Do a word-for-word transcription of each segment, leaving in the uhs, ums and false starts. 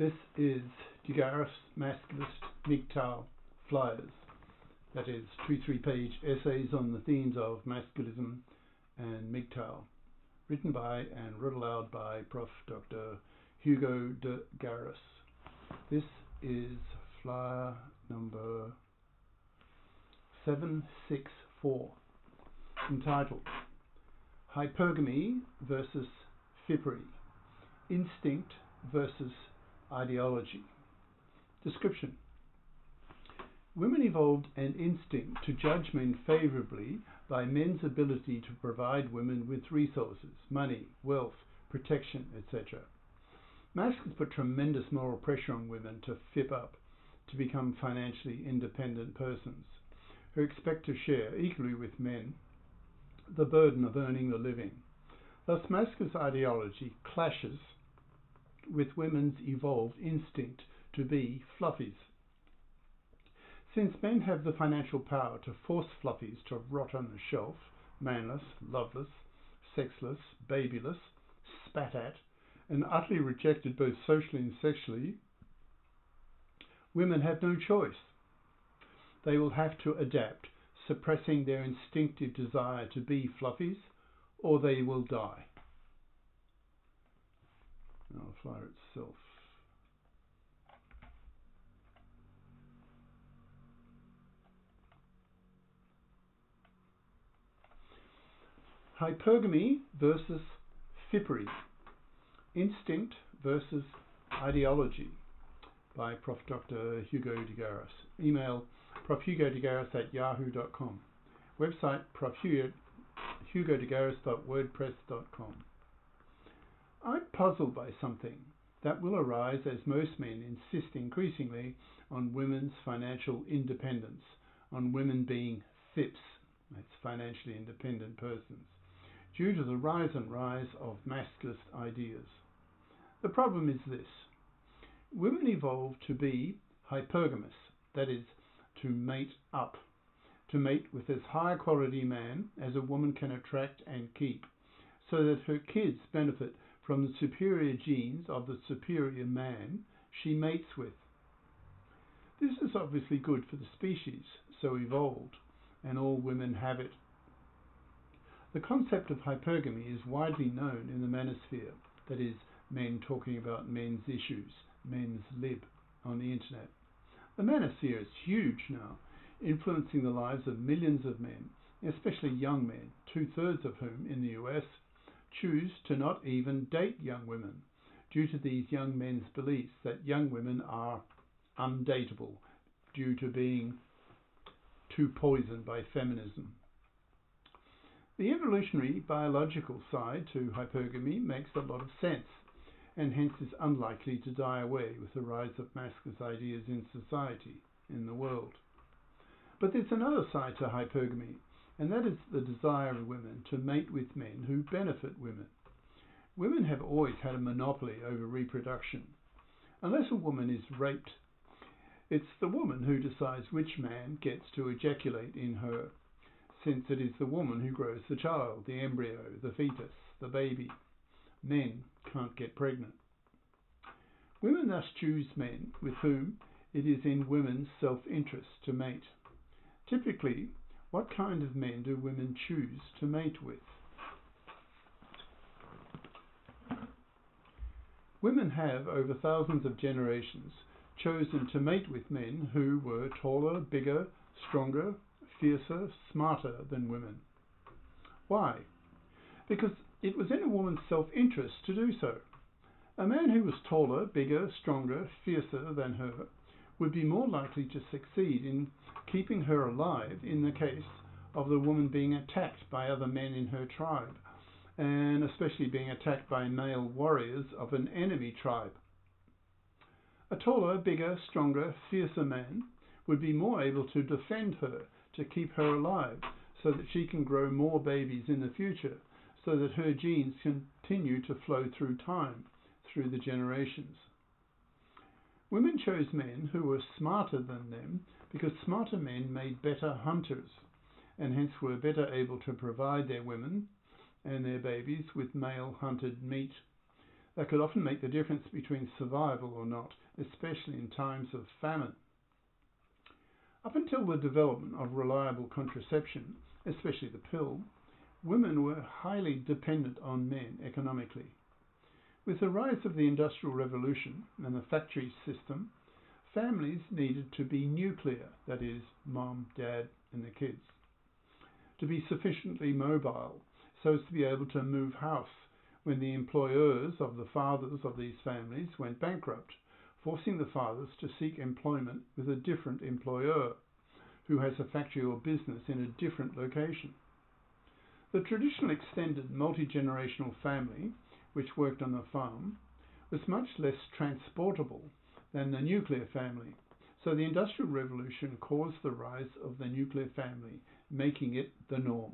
This is Digaris Masculist M G T O W Flyers. That is, two three-page essays on the themes of masculism and M G T O W, written by and read aloud by Professor Doctor Hugo de Garis. This is flyer number seven six four, entitled Hypergamy versus Fippery, Instinct versus Ideology. Description: women evolved an instinct to judge men favourably by men's ability to provide women with resources, money, wealth, protection, et cetera. Masculines put tremendous moral pressure on women to fip up, to become financially independent persons who expect to share equally with men the burden of earning the living. Thus, masculine ideology clashes with women's evolved instinct to be fluffies. Since men have the financial power to force fluffies to rot on the shelf, manless, loveless, sexless, babyless, spat at, and utterly rejected both socially and sexually, women have no choice. They will have to adapt, suppressing their instinctive desire to be fluffies, or they will die. Now the flyer itself. Hypergamy versus Fippery, Instinct versus Ideology, by Professor Doctor Hugo de Garis. Email profhugodegaris at yahoo dot com. Website profhugodegaris dot wordpress dot com. I'm puzzled by something that will arise as most men insist increasingly on women's financial independence, on women being FIPs, that's financially independent persons, due to the rise and rise of masculist ideas. The problem is this: women evolved to be hypergamous, that is, to mate up, to mate with as high a quality man as a woman can attract and keep, so that her kids benefit from the superior genes of the superior man she mates with. This is obviously good for the species, so evolved, and all women have it. The concept of hypergamy is widely known in the manosphere, that is, men talking about men's issues, men's lib, on the internet. The manosphere is huge now, influencing the lives of millions of men, especially young men, two-thirds of whom in the U S choose to not even date young women, due to these young men's beliefs that young women are undateable due to being too poisoned by feminism. The evolutionary biological side to hypergamy makes a lot of sense, and hence is unlikely to die away with the rise of masculine ideas in society, in the world. But there's another side to hypergamy, and that is the desire of women to mate with men who benefit women. Women have always had a monopoly over reproduction. Unless a woman is raped, it's the woman who decides which man gets to ejaculate in her, since it is the woman who grows the child, the embryo, the fetus, the baby. Men can't get pregnant. Women thus choose men with whom it is in women's self-interest to mate. Typically, what kind of men do women choose to mate with? Women have, over thousands of generations, chosen to mate with men who were taller, bigger, stronger, fiercer, smarter than women. Why? Because it was in a woman's self-interest to do so. A man who was taller, bigger, stronger, fiercer than her would be more likely to succeed in keeping her alive in the case of the woman being attacked by other men in her tribe, and especially being attacked by male warriors of an enemy tribe. A taller, bigger, stronger, fiercer man would be more able to defend her, to keep her alive, so that she can grow more babies in the future, so that her genes continue to flow through time, through the generations. Women chose men who were smarter than them because smarter men made better hunters, and hence were better able to provide their women and their babies with male hunted meat. that could often make the difference between survival or not, especially in times of famine. Up until the development of reliable contraception, especially the pill, women were highly dependent on men economically. With the rise of the Industrial Revolution and the factory system, families needed to be nuclear, that is, mom, dad, and the kids, to be sufficiently mobile so as to be able to move house when the employers of the fathers of these families went bankrupt, forcing the fathers to seek employment with a different employer who has a factory or business in a different location. The traditional extended multi-generational family, which worked on the farm, was much less transportable than the nuclear family, so the Industrial Revolution caused the rise of the nuclear family, making it the norm.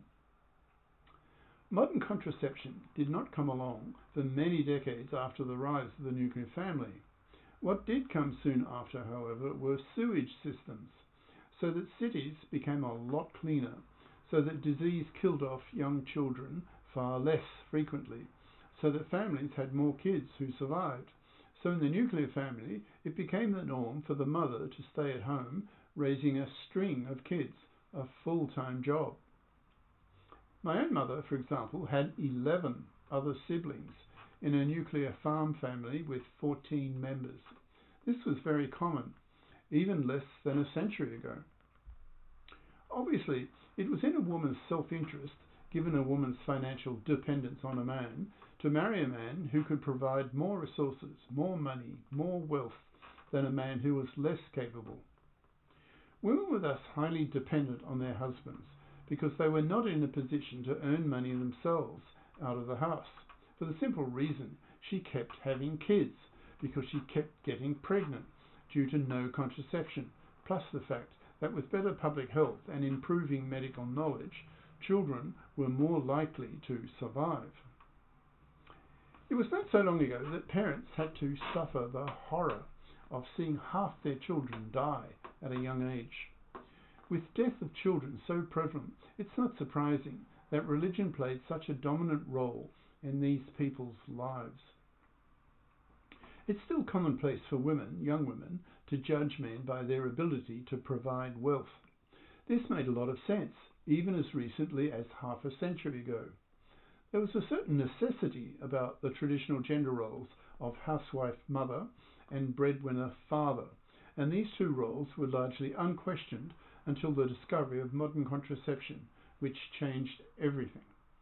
Modern contraception did not come along for many decades after the rise of the nuclear family. What did come soon after, however, were sewage systems, so that cities became a lot cleaner, so that disease killed off young children far less frequently, so that families had more kids who survived. So in the nuclear family, it became the norm for the mother to stay at home raising a string of kids, a full-time job. My own mother, for example, had eleven other siblings in a nuclear farm family with fourteen members. This was very common, even less than a century ago. Obviously, it was in a woman's self-interest, given a woman's financial dependence on a man, to marry a man who could provide more resources, more money, more wealth than a man who was less capable. Women were thus highly dependent on their husbands because they were not in a position to earn money themselves out of the house, for the simple reason she kept having kids, because she kept getting pregnant due to no contraception, plus the fact that with better public health and improving medical knowledge, children were more likely to survive. It was not so long ago that parents had to suffer the horror of seeing half their children die at a young age. With death of children so prevalent, it's not surprising that religion played such a dominant role in these people's lives. It's still commonplace for women, young women, to judge men by their ability to provide wealth. This made a lot of sense, even as recently as half a century ago. There was a certain necessity about the traditional gender roles of housewife mother and breadwinner father, and these two roles were largely unquestioned until the discovery of modern contraception, which changed everything.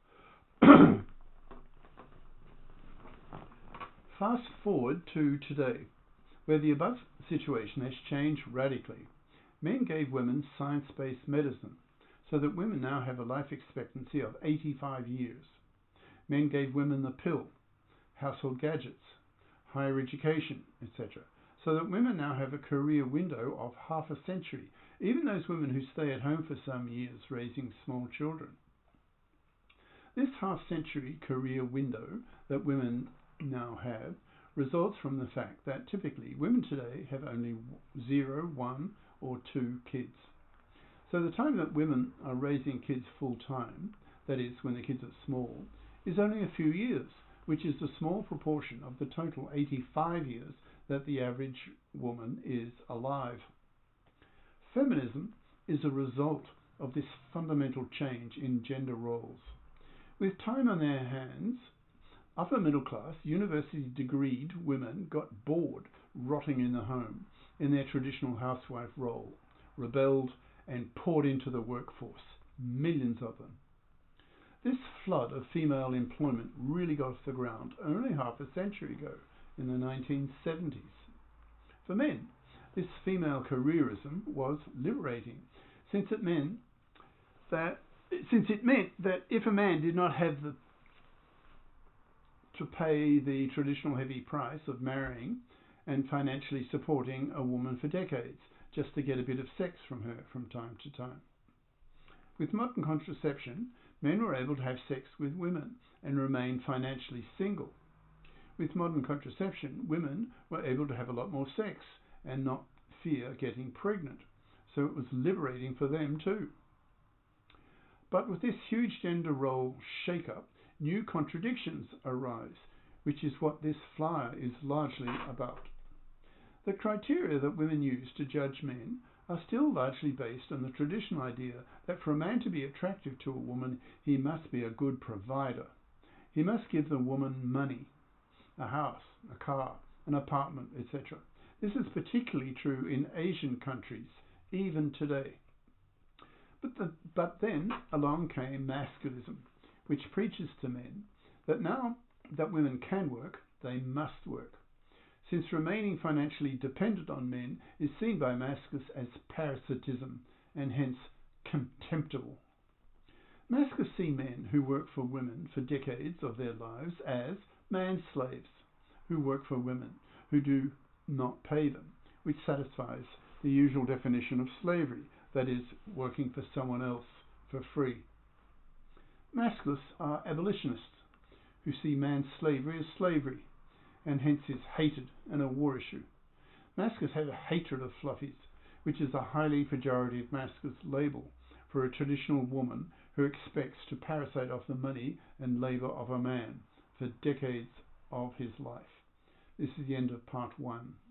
Fast forward to today, where the above situation has changed radically. Men gave women science-based medicine, so that women now have a life expectancy of eighty-five years. Men gave women the pill, household gadgets, higher education, et cetera, so that women now have a career window of half a century, even those women who stay at home for some years raising small children. This half-century career window that women now have results from the fact that typically women today have only zero, one, or two kids. So the time that women are raising kids full-time, that is, when the kids are small, is only a few years, which is a small proportion of the total eighty-five years that the average woman is alive. Feminism is a result of this fundamental change in gender roles. With time on their hands, upper middle class, university degreed women got bored rotting in the home in their traditional housewife role, rebelled and poured into the workforce, millions of them. This flood of female employment really got off the ground only half a century ago, in the nineteen seventies. For men, this female careerism was liberating, since it meant that since it meant that if a man did not have the to pay the traditional heavy price of marrying and financially supporting a woman for decades, just to get a bit of sex from her from time to time. With modern contraception, men were able to have sex with women and remain financially single. With modern contraception, women were able to have a lot more sex and not fear getting pregnant, so it was liberating for them too. But with this huge gender role shake-up, new contradictions arise, which is what this flyer is largely about. The criteria that women use to judge men are still largely based on the traditional idea that for a man to be attractive to a woman, he must be a good provider. He must give the woman money, a house, a car, an apartment, et cetera. This is particularly true in Asian countries, even today. But, the, but then along came masculism, which preaches to men that now that women can work, they must work. Since remaining financially dependent on men is seen by masculists as parasitism and hence contemptible. Masculists see men who work for women for decades of their lives as man-slaves who work for women who do not pay them, which satisfies the usual definition of slavery, that is, working for someone else for free. Masculists are abolitionists who see man's slavery as slavery and hence is hated and a war issue. Masculists have a hatred of fluffies, which is a highly pejorative masculinist label for a traditional woman who expects to parasite off the money and labour of a man for decades of his life. This is the end of part one.